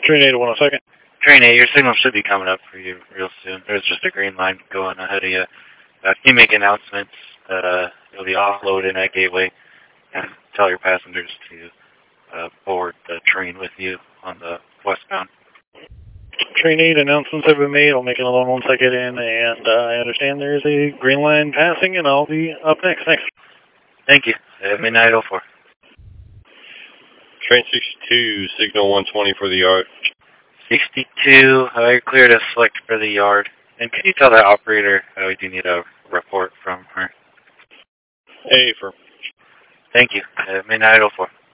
Train 8 1 second. Train 8, your signal should be coming up for you real soon. There's just a green line going ahead of you. Can you make announcements that you'll be offloading at Gateway and tell your passengers to board the train with you on the westbound? Train 8, announcements have been made. I'll make another one once I get in, and I understand there's a green line passing, and I'll be up next. Thanks. Thank you. Midnight 04. Train 62, signal 120 for the yard. 62, you're clear to select for the yard. And can you tell the operator we do need a report from her? A, for. Thank you. Midnight 04.